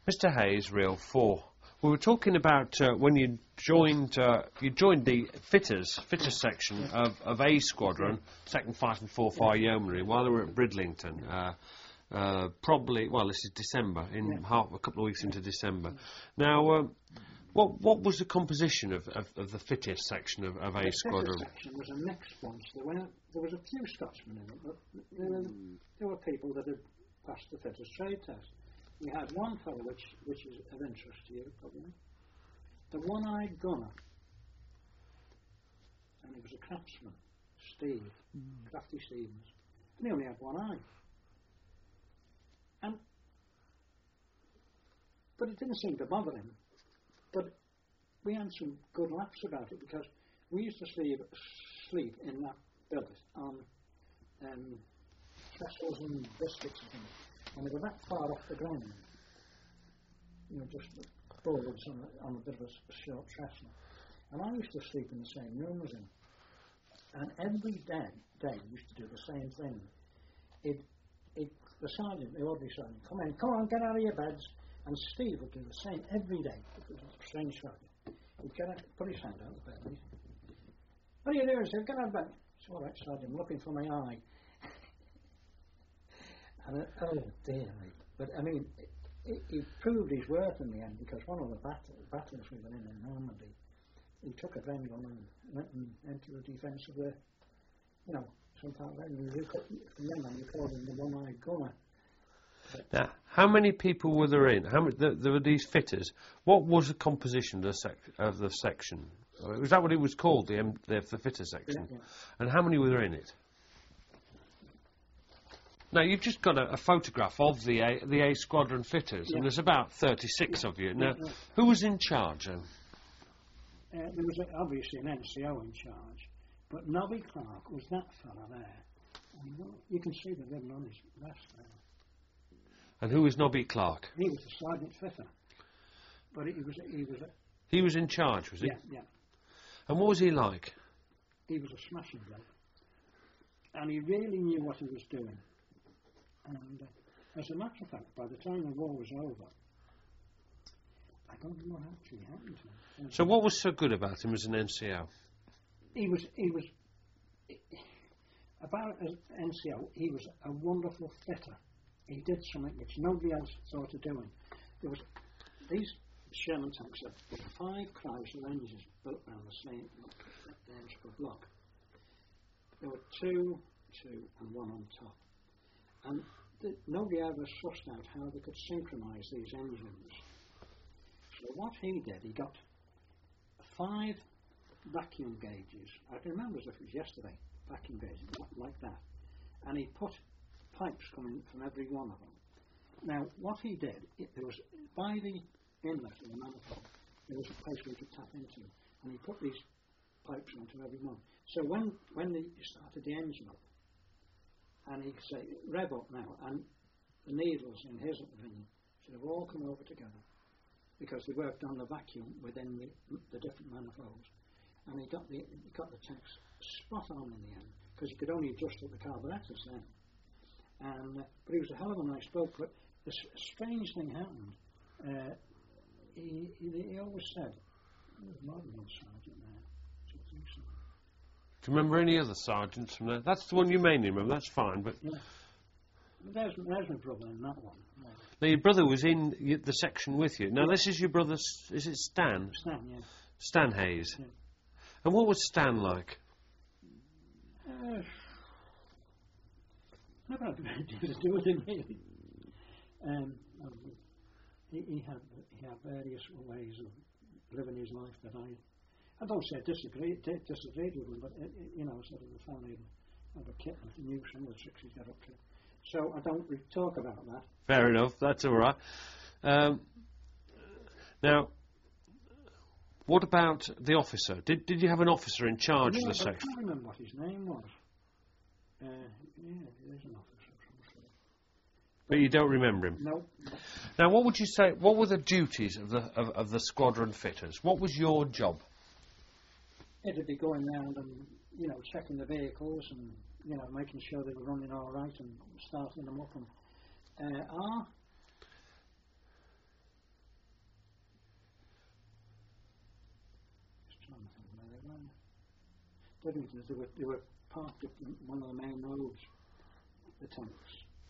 Mr. Hayes, Reel 4. We were talking about when you joined the fitters section of A Squadron, 2nd Fighting and 4 Fire Yeomanry, while they were at Bridlington. Probably, well, this is December, a couple of weeks into December. Now, what was the composition of the fitters section of A Squadron? The section was a mixed bunch. There was a few Scotsmen in it, but there were people that had passed the fitters trade test. We had one fellow which is of interest to you, probably. The one-eyed gunner. And he was a craftsman, Steve, Crafty Stevens. And he only had one eye. But it didn't seem to bother him. But we had some good laughs about it because we used to sleep in that billet on trestles and biscuits and things. And they were that far off the ground, just boards on a bit of a short trestle. And I used to sleep in the same room as him. And every day we used to do the same thing. The sergeant, the ordinary sergeant, come on, get out of your beds. And Steve would do the same every day. It was a strange sergeant. He'd get out, put his hand out of bed. What are you doing, sir? Get out of bed. It's all right, sergeant, I'm looking for my eye. And oh dear me. But I mean, he proved his worth in the end because one of the battles we were in Normandy, he took a Bengal and went into the defence of the, some part of it. From then on, we called him the one-eyed gunner. Now, how many people were there in? There were these fitters. What was the composition of the section? Was that what it was called, the fitter section? Yeah. And how many were there in it? Now, you've just got a photograph of the A Squadron fitters, and there's about 36 of you. Now, who was in charge then? There was obviously an NCO in charge, but Nobby Clark was that fella there. And you can see the ribbon on his vest there. And who was Nobby Clark? He was the sergeant fitter, but he was in charge, was he? Yeah. And what was he like? He was a smashing bloke, and he really knew what he was doing. And as a matter of fact, by the time the war was over, I don't know what actually happened to him. So what was so good about him as an NCO? He was about as NCO. He was a wonderful fitter. He did something which nobody else thought of doing. There was these Sherman tanks had 5 Chrysler engines built around the same inch per block. There were two, and one on top. And nobody ever sussed out how they could synchronise these engines. So what he did, he got 5 vacuum gauges. I can remember as if it was yesterday, vacuum gauges, like that. And he put pipes coming from every one of them. Now, what he did, there was, by the inlet of the manifold, there was a place where you could tap into, and he put these pipes onto every one. So when he started the engine up, and he could say, rev up now, and the needles, in his opinion, should have all come over together, because they worked on the vacuum within the different manifolds. And he got the tanks spot on in the end, because he could only adjust up the carburetors then. But he was a hell of a nice bloke. But the strange thing happened. He always said, "There's more than one sergeant there." Do you remember any other sergeants from there? That's the one you mainly remember. That's fine, but there's my brother in that one. Yeah. Now your brother was in the section with you. Now this is your brother. Is it Stan? Stan, yeah. Stan Hayes. Yeah. And what was Stan like? Never had anything to do with him really. He had various ways of living his life that I don't say disagreed with him, but sort of the family of a kit and knew some of the tricks he got up to. So I don't really talk about that. Fair enough. That's all right. Now, what about the officer? Did you have an officer in charge of the section? I can't remember what his name was. There's an officer. But you don't remember him? No. Now, what would you say? What were the duties of the squadron fitters? What was your job? It'd be going round and checking the vehicles and making sure they were running all right and starting them up. And where they were. Didringtons, they were parked up on one of the main roads, the tanks.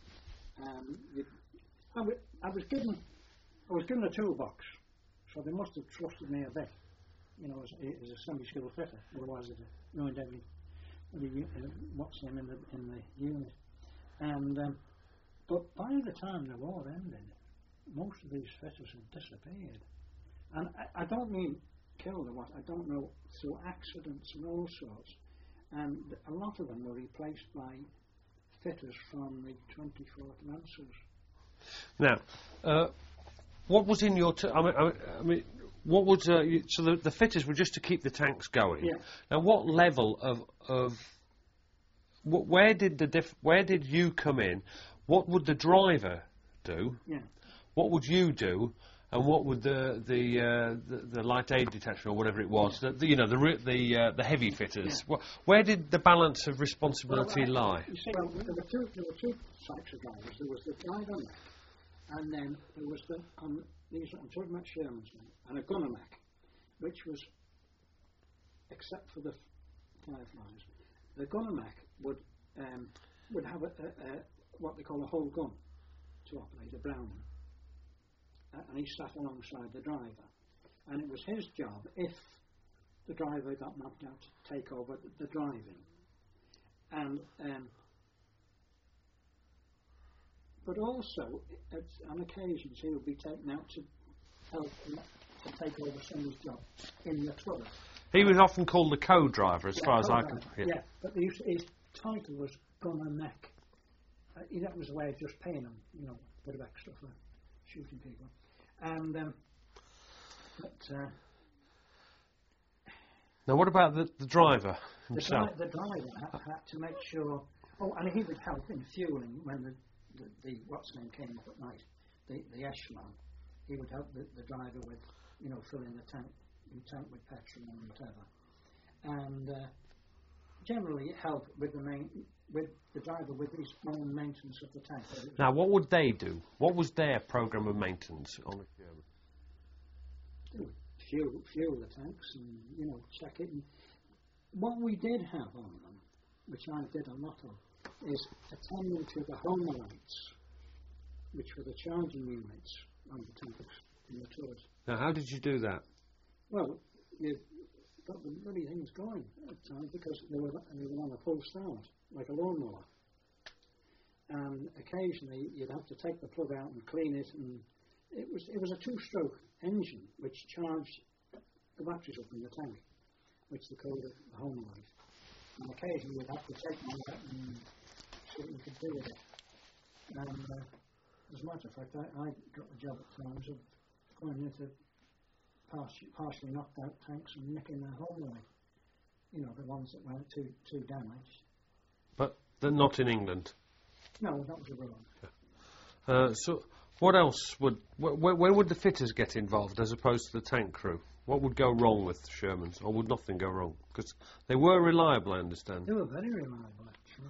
I was given a toolbox, so they must have trusted me a bit, you know, as a Sunday school fitter. Otherwise, they'd have ruined every what's name in the unit. And but by the time the war ended, most of these fitters had disappeared. And I don't mean killed or what. I don't know, through accidents and all sorts. And a lot of them were replaced by fitters from the 24th Lancers. Now, what was in your... I mean, what was... so the fitters were just to keep the tanks going. Yeah. Now, what level of where did you come in? What would the driver do? Yeah. What would you do? And what would the light aid detachment or whatever it was, the heavy fitters? Yeah. Where did the balance of responsibility lie? You see, there were two types of drivers. There was the driver mech, and then there was I'm talking about Sherman's men, and a gunner mech, which was, except for the Fireflies, the gunner mech would have what they call a whole gun to operate, a Browning. And he sat alongside the driver, and it was his job, if the driver got knocked out, to take over the driving. And but also, on occasions, he would be taken out to help to take over somebody's job in the trouble. He was often called the co-driver, as far as I can... Yeah, but his title was gunner mech. That was a way of just paying him, you know, a bit of extra for shooting people. And now, what about the driver himself? The driver had to make sure. Oh, and he would help in fueling when the what's name came up at night, the echelon. He would help the driver with, you know, filling the tank with petrol and whatever. And generally help with the driver with his own maintenance of the tank. Now, what would they do? What was their programme of maintenance on the Sherman? Fuel the tanks and, you know, check it. And what we did have on them, which I did a lot of, is attending to the Homerites, which were the charging units on the tanks in the tours. Now, how did you do that? Well, you got the bloody things going at times because they were on a full start, like a lawnmower. And occasionally you'd have to take the plug out and clean it, and it was a two-stroke engine which charged the batteries up in the tank, which they called the Homerite. And occasionally you'd have to take them out and see what you could do with it. And as a matter of fact, I got the job at times of going into partially knocked out tanks and nicking their Homerite. You know, the ones that weren't too damaged. But they're not in England? No, that was abroad. Yeah. So, what else would... Where would the fitters get involved as opposed to the tank crew? What would go wrong with the Shermans, or would nothing go wrong? Because they were reliable, I understand. They were very reliable, actually.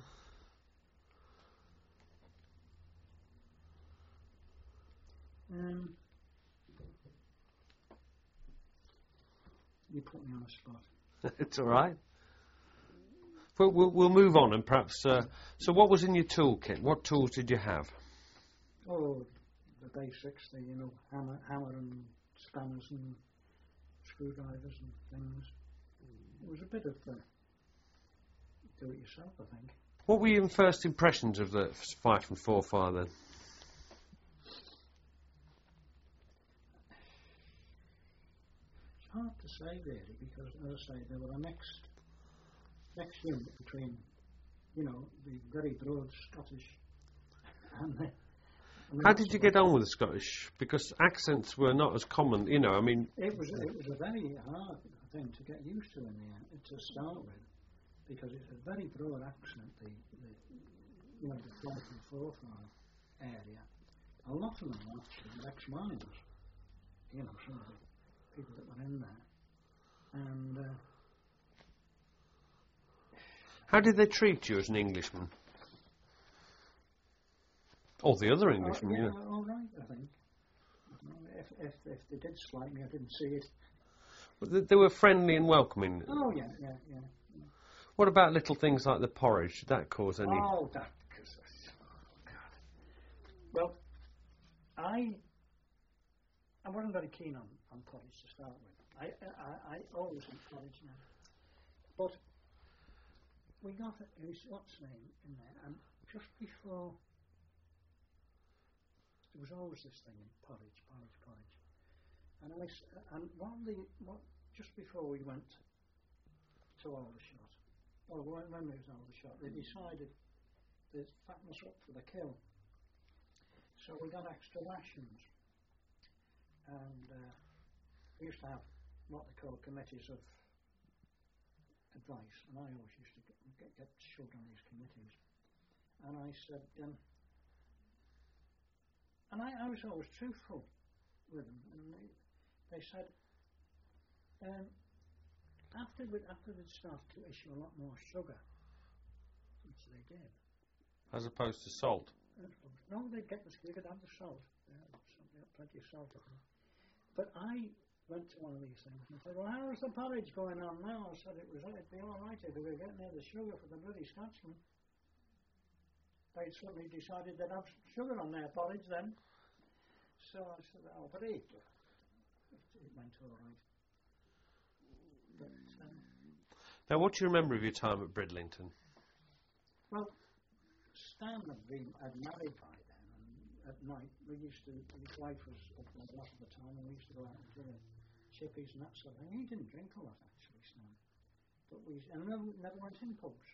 You put me on the spot. It's all right. But we'll move on, and perhaps... so what was in your toolkit? What tools did you have? Oh, the basics, hammer and spanners and screwdrivers and things. It was a bit of do-it-yourself, I think. What were your first impressions of the 5.4 fire then? It's hard to say really, because as I say, there were a next unit between, the very broad Scottish and the... How did you get on with the Scottish? Because accents were not as common, I mean... It was a very hard thing to get used to to start with, because it's a very broad accent, the 5.4 area. A lot of them were actually ex-miners, some of the people that were in there. And... how did they treat you as an Englishman? Or the other Englishmen, all right, I think. If they did slight me, I didn't see it. They were friendly and welcoming. Oh, yeah. What about little things like the porridge? Did that cause any... Oh, God. Well, I wasn't very keen on porridge to start with. I always eat porridge now. But we got what's name in there, and just before, there was always this thing in porridge. And just before we went to Aldershot, or when we was Aldershot, they decided to fatten us up for the kill. So we got extra rations, and we used to have what they call committees of advice, and I always used to get shoved on these committees. And I said, and I was always truthful with them, and they said, after they'd started to issue a lot more sugar, which they did. As opposed to salt? No, they could have the salt. Plenty of salt. But I went to one of these things and said, well, how's the porridge going on now? I said it'd be all right if we were getting near the sugar for the bloody Scotsman. They'd suddenly decided they'd have sugar on their porridge then. So I said, oh, but it went all right. But, now, what do you remember of your time at Bridlington? Well, Stan had married by then, and at night his wife was up there a lot of the time, and we used to go out and drink chippies and that sort of thing. He didn't drink a lot, actually, Stan. But never went in pubs.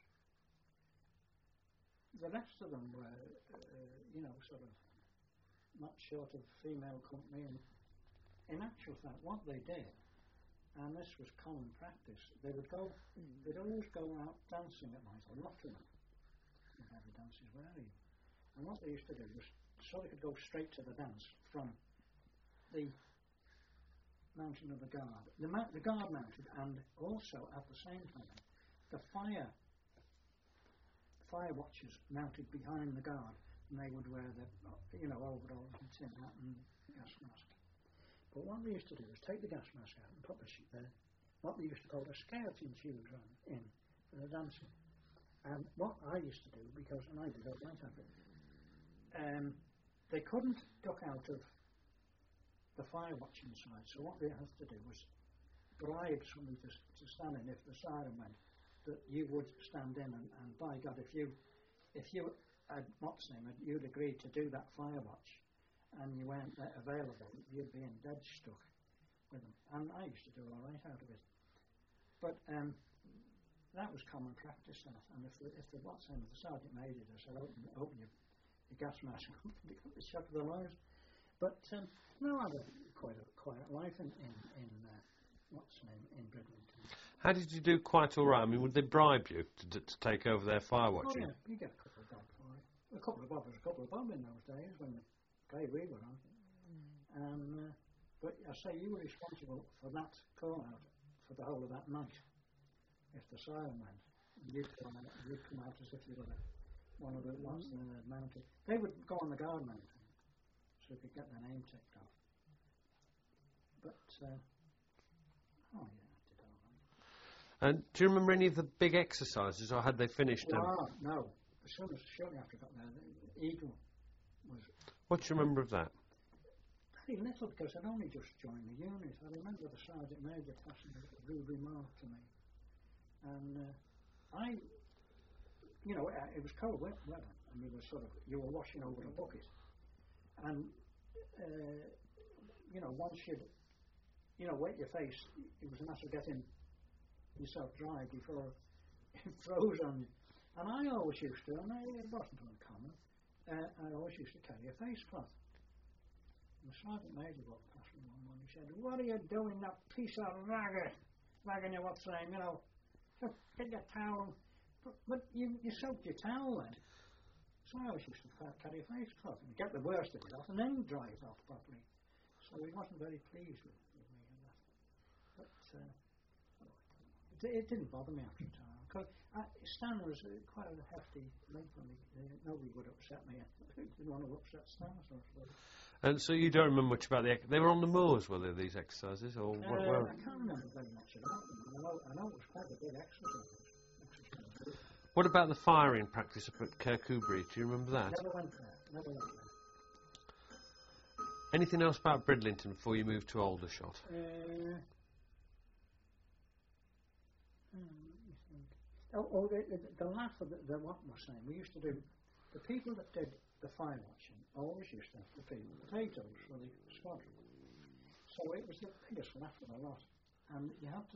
The rest of them were, sort of not short of female company, and in actual fact, what they did, and this was common practice, they'd always go out dancing at night, a lot of them. The dances were even. And what they used to do was, so they could go straight to the dance from the mounting of the guard. The guard mounted, and also at the same time, the fire watchers mounted behind the guard, and they would wear the, overalls and tin hat and gas mask. But what they used to do was take the gas mask out and put what they used to call the skeleton tubes in for the dancing. And what I used to do, and I did all right at it, they couldn't duck out of the fire watching side, so what they had to do was bribe somebody to stand in if the siren went, that you would stand in, and by God, if you had, you'd agreed to do that fire watch, and you weren't available, you'd be in dead stuck with them. And I used to do all right out of it. But that was common practice, that. And if the sergeant major said, open your gas mask up, and got the shock of the lives. But no, I had quite a quiet life in Bridlington. How did you do? Quite all right. I mean, would they bribe you to take over their fire watching? Oh yeah, you get a couple of bob for it. A couple of bob in those days when the grade we were on. But I say you were responsible for that call out for the whole of that night. If the siren went, you'd come out as if you were one of the ones that had mounted. They would go on the guard mounting, so you could get their name ticked off. But, I did all right. And do you remember any of the big exercises, or had they finished them? No. Shortly after I got there, the Eagle was... What do you remember of that? Very little, because I'd only just joined the unit. I remember the sergeant major passing a rude remark to me. And it was cold weather, and you were washing over a bucket. And, once you'd, wet your face, it was a matter of getting yourself dry before it froze on you. And I always used to, and it wasn't uncommon, I always used to carry a face cloth. And the sergeant major walked past me one morning. He said, "What are you doing, that piece of ragging you what's saying, get your towel." But you soaked your towel then. So I always used to carry a face cloth and get the worst of it off and then dry it off properly. So he wasn't very pleased with me and that. But it didn't bother me after a time. Stan was quite a hefty link for me. Nobody would upset me. Didn't want to upset Stan, so I suppose. And so you don't remember much about they were on the moors, were they, these exercises? Or where? I can't remember very much about them. I know it was quite a big exercise. What about the firing practice up at Kirkcudbright? Do you remember that? Never went there. Never went there. Anything else about Bridlington before you move to Aldershot? The laugh of the what was saying. We used to do. The people that did the fire watching always used to have to peel potatoes for the squadron. So it was the biggest laugh of the lot. And you had to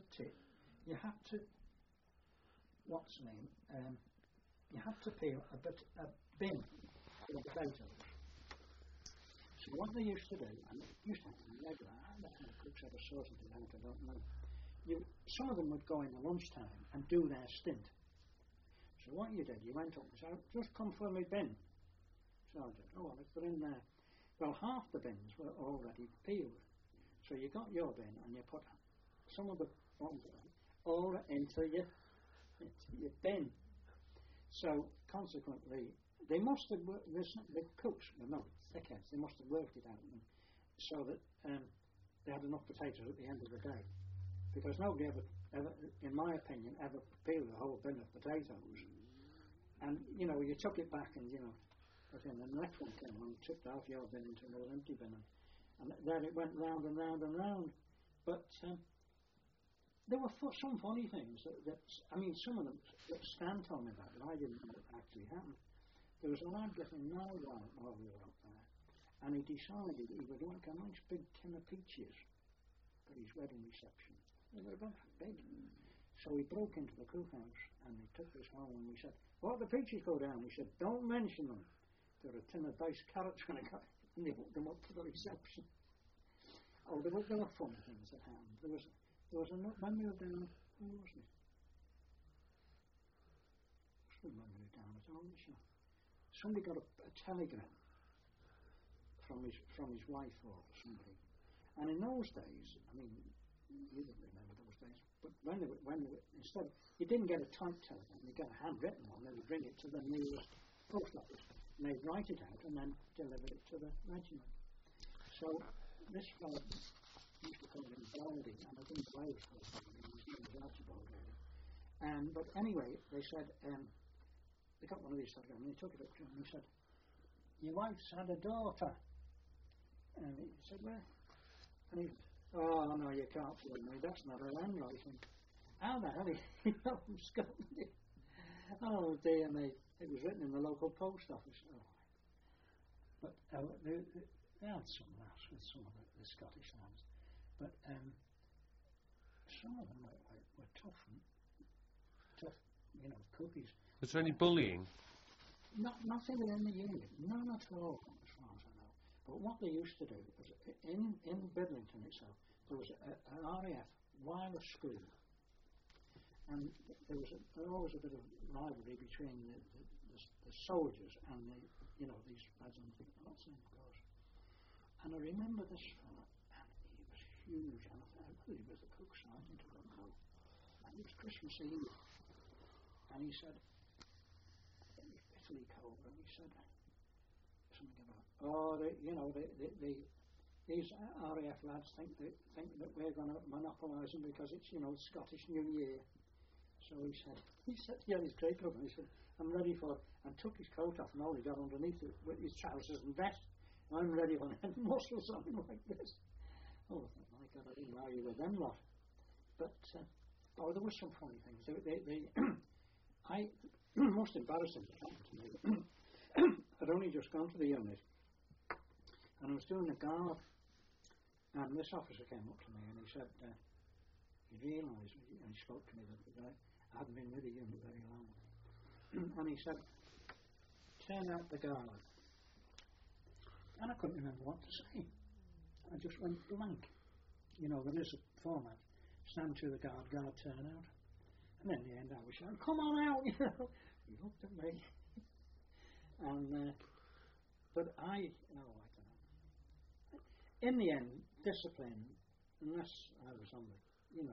what's the name? You had to peel a bin for the potatoes. So what they used to do, and it used to happen regular, I don't know how the cooks ever sorted it out, I don't know. Some of them would go in at lunchtime and do their stint. So what you did, you went up and said, just come for me bin. Sergeant, oh well, they're in there. Well, half the bins were already peeled. So you got your bin and you put some of the ones all into your bin. So consequently, they must have the cooks were not thickheads. They must have worked it out so that they had enough potatoes at the end of the day. Because nobody ever, in my opinion, ever peeled a whole bin of potatoes. And you took it back and but then the next one came along, tipped out your bin into another empty bin, and then it went round and round and round. But there were some funny things some of them that Stan told me about, but I didn't know it actually happened. There was a lad getting married while we were up there, and he decided he would like a nice big tin of peaches for his wedding reception. They were about that big. So he broke into the cookhouse and he took this home and we said, "What the peaches go down?" He said, "Don't mention them. There were a tin of diced carrots when I got and they hooked them up for the reception." Oh, there were funny things that happened. There was a when we were down, who was it? I don't remember it down at all. Somebody got a telegram from his wife or somebody. And in those days, you didn't remember those days, but when they were instead, you didn't get a typed telegram, you got a handwritten one. They would bring it to the nearest post office, and they'd write it out and then deliver it to the regiment. So this fellow used to call him Baldy, and I think Wales called him. His name was Archibald. But anyway, they said they got one of these telegrams, and they took it up to him, and he said, "Your wife's had a daughter." And he said, "Where?" And he said, "Oh no, you can't fool me. That's not her handwriting." How the hell he know from Scotland? Oh dear me! It was written in the local post office. Oh. But they had some laughs with some of the Scottish lads, but some of them were tough, cookies. Was there any bullying? Nothing within the unit, none at all, as far as I know. But what they used to do was, in Bridlington itself, there was an RAF wireless school, and there was always a bit of rivalry between the soldiers and these lads on the outside, of course. And I remember this fella, and he was huge, and I thought, well, he was the cook sergeant, I don't know. And it was Christmas Eve, and he said, it was bitterly cold, and he said something about, these RAF lads think that we're going to monopolise them because it's Scottish New Year. So he said, yeah, his great club, and he said, "I'm ready for," and took his coat off and all he got underneath it with his trousers and vest. "I'm ready for muscles on him like this." Oh, I thought, my God, I didn't argue with them lot. But there were some funny things. I most embarrassing thing happened to me. I'd only just gone to the unit, and I was doing a guard, and this officer came up to me and he said, he realised, and he spoke to me that I hadn't been with the unit very long, and he said, "Turn out the guard." And I couldn't remember what to say. I just went blank. There is a format: stand to the guard, turn out. And then in the end I was shouting, "Come on out!" He looked at me. And but I don't know. In the end, discipline, unless I was on the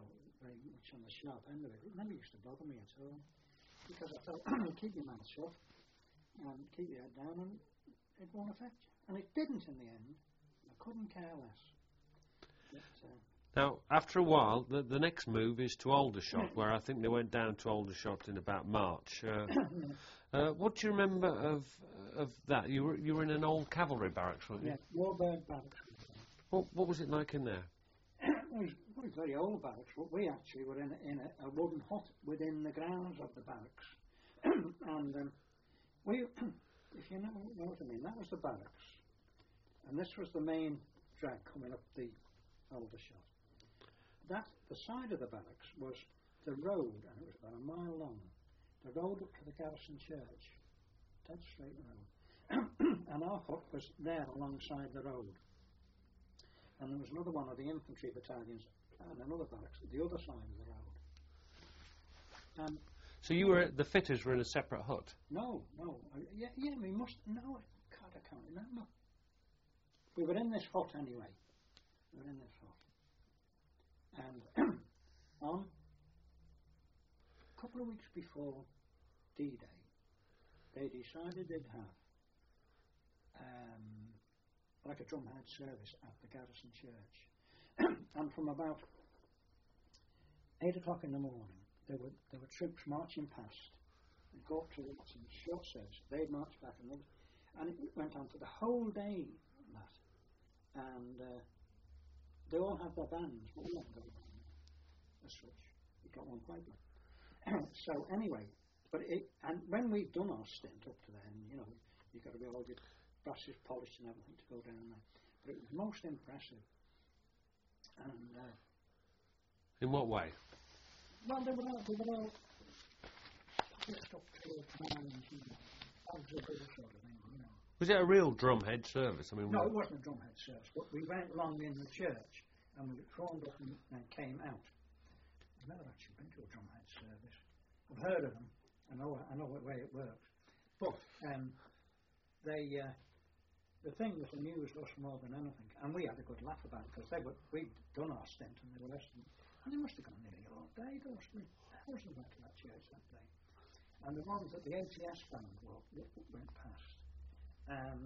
very much on the sharp end of it. It never used to bother me at all, because I thought, keep your mouth shut and keep your head down, and it won't affect you. And it didn't in the end. I couldn't care less. But, now, after a while, the next move is to Aldershot, where I think they went down to Aldershot in about March. What do you remember of that? You were in an old cavalry barracks, weren't you? yeah, Warburg Barracks. What was it like in there? It was very old barracks, but we actually were in a wooden hut within the grounds of the barracks. And we, if you know what I mean, that was the barracks. And this was the main drag coming up the Aldershot. The side of the barracks was the road, and it was about a mile long. The road up to the Garrison Church, dead straight road. And our hut was there alongside the road. And there was another one of the infantry battalions and another barracks at the other side of the road. So the fitters were in a separate hut? No. Yeah, we must. No, God, I can't remember. We were in this hut anyway. We were in this hut. And on a couple of weeks before D-Day, they decided they'd have like a drumhead service at the Garrison Church. And from about 8 o'clock in the morning, there were troops marching past. They'd go up to some short service. They'd march back, and it went on for the whole day. And they all had their bands, but we haven't got a band as such. We got one piper. So anyway, and when we'd done our stint up to then, you know, you've got to be all your brushes polished and everything to go down there. But it was most impressive. And in what way? well, they were all just up to times, you know. That was a good sort of thing, you know. Was it a real drumhead service? I mean, no, it wasn't a drumhead service, but we went along in the church and we formed up and came out. I've never actually been to a drumhead service. I've heard of them. I know what way it works. But the thing that amused us more than anything, and we had a good laugh about it, because we'd done our stint and they were listening, and they must have gone nearly all day, thousands went to that church that day. And the ones that the ATS band went past, and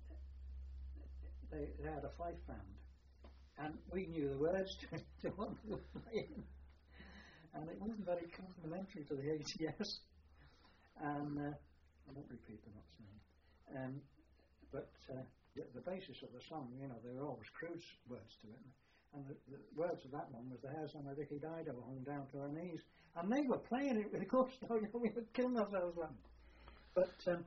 they had a fife band, and we knew the words to what they were playing, and it wasn't very complimentary to the ATS. And I won't repeat the next name. But the basis of the song, you know, there were always crude words to it. And the words of that one was, the hairs on my Vicky Dido hung down to her knees. And they were playing it with gusto, you know, we were killing ourselves laughing. But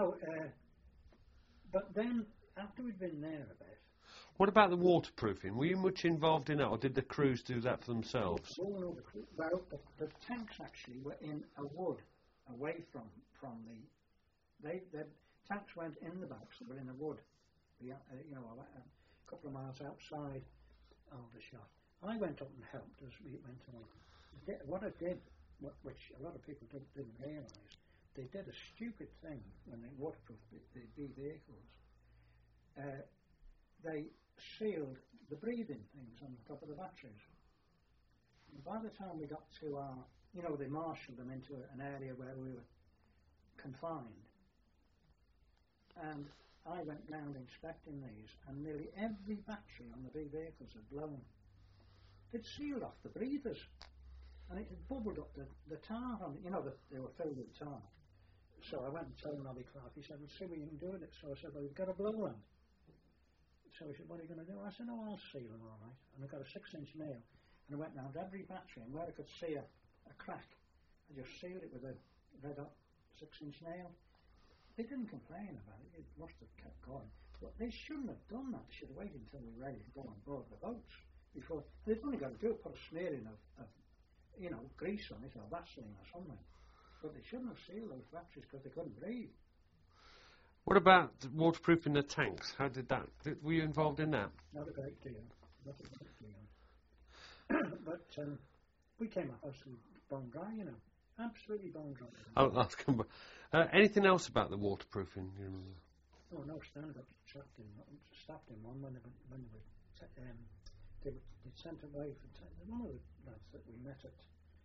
but then, after we'd been there a bit... What about the waterproofing? Were you much involved in that, or did the crews do that for themselves? Oh, no, the tanks actually were in a wood, away from the... The tanks went in the barracks, they were in a wood, you know, a couple of miles outside Aldershot. I went up and helped as we went along. What I did, which a lot of people didn't realise, they did a stupid thing when they waterproofed the B vehicles. They sealed the breathing things on the top of the batteries. And by the time we got to our, you know, they marshalled them into an area where we were confined. And I went round inspecting these, and nearly every battery on the big vehicles had blown. They'd sealed off the breathers, and it had bubbled up the tar on it. You know, they were filled with tar. So I went and told Nobby Clark. He said, well, see what you can do with it. So I said, well, you've got a blowland. So he said, what are you going to do? I said, no, I'll seal them all right. And I got a 6-inch nail, and I went round every battery, and where I could see a crack, I just sealed it with a red hot 6-inch nail. They didn't complain about it. It must have kept going. But they shouldn't have done that. They should have waited until we were ready to go on board the boats before. They've only got to do it, put a smearing of you know, grease on it or Vaseline or something. But they shouldn't have sealed those batteries because they couldn't breathe. What about waterproofing the tanks? How did that? Were you involved in that? Not a great deal. But we came up as bone dry, you know. Absolutely bone dry. I'll come back. Anything else about the waterproofing? You remember? Oh no, Stan got trapped in one when they were they'd sent away for one of the lads that we met at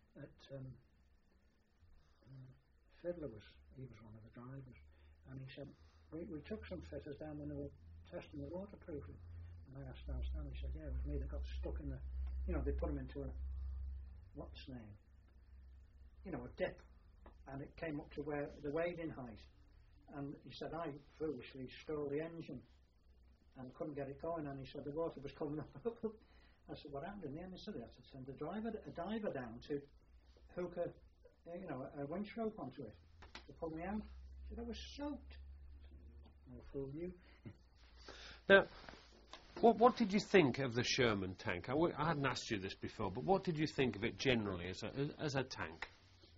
Fiddler he was one of the drivers, and he said we took some fitters down when they were testing the waterproofing, and I asked Stan, he said yeah, it was me that got stuck in they put them into a what's name, a dip, and it came up to where the wading height, and he said I foolishly stole the engine and couldn't get it going, and he said the water was coming up. I said what happened in the end? He said they had to send a diver down to hook a winch rope onto it to pull me out. He said I was soaked. I'll fool you. Now, what did you think of the Sherman tank? I hadn't asked you this before, but what did you think of it generally as a tank?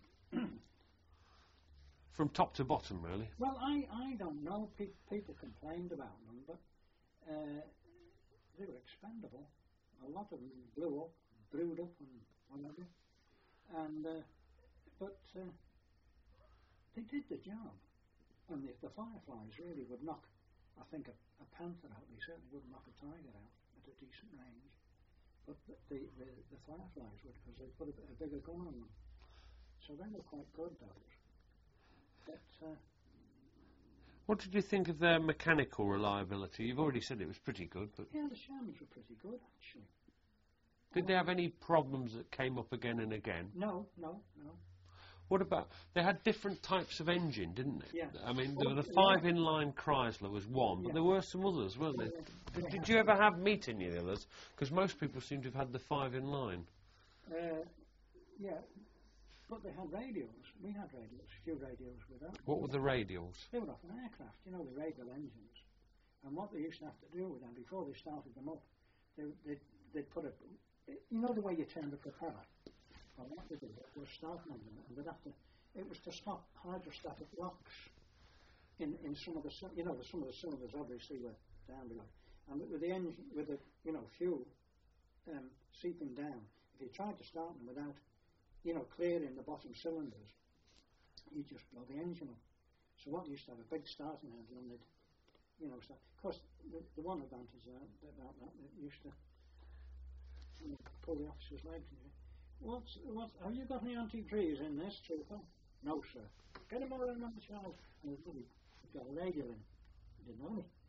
From top to bottom, really? Well, I don't know. People complained about them, but they were expendable. A lot of them blew up, brewed up, and whatever. And but they did the job. And the Fireflies really would knock, I think, a panther out. They certainly wouldn't knock a tiger out at a decent range. But the Fireflies would, because they put a bigger gun on them. So they were quite good, those. But what did you think of their mechanical reliability? You've already said it was pretty good, but yeah, the Shermans were pretty good, actually. Did they have any problems that came up again and again? No. What about, they had different types of engine, didn't they? Yeah. I mean, the 5-in-line Chrysler was one, but there were some others, weren't there? Did you ever meet any of the others? Because most people seem to have had the 5-in-line. Yeah, but they had radials. We had radials, a few radials with that. What were the radials? They were off an aircraft, the radial engines. And what they used to have to do with them, before they started them up, they'd put the way you turn the propeller? Well, what they did was starting on them, and they'd have to, it was to stop hydrostatic locks in some of the, some of the cylinders obviously were down below. And with the engine, with the, fuel seeping down, if you tried to start them without, clearing the bottom cylinders, you just blow the engine up. So what used to have a big starting handle, and they'd, start. Of course, the one advantage about that, it used to pull the officer's legs. Have you got any anti-breeze in this, trooper? No, sir. Get him all in on the child. And we've got a radial in. Didn't know me.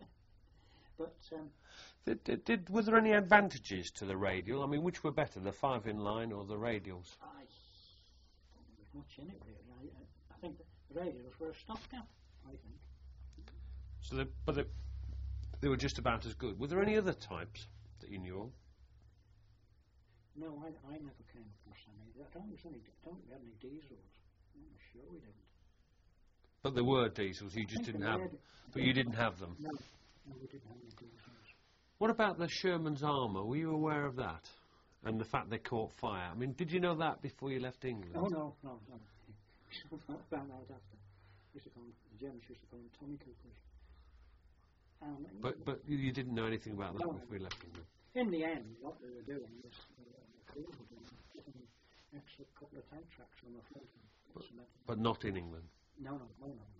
But were there any advantages to the radial? I mean, which were better, the 5-in-line or the radials? I don't think there's much in it, really. I think the radials were a stopgap, I think. So, they were just about as good. Were there any other types that you knew of? No, I never came across any. I don't think we had any diesels. I'm sure we didn't. But there were diesels, you just didn't have them. But you didn't have them? No, we didn't have any diesels. What about the Sherman's armour? Were you aware of that? And the fact they caught fire? I mean, did you know that before you left England? Oh, no. We found out after. The Germans used to call them Tommy Coopers. But you didn't know anything about that before you left England? In the end, what they were doing was getting an extra couple of tank tracks on the front. But not in England? No.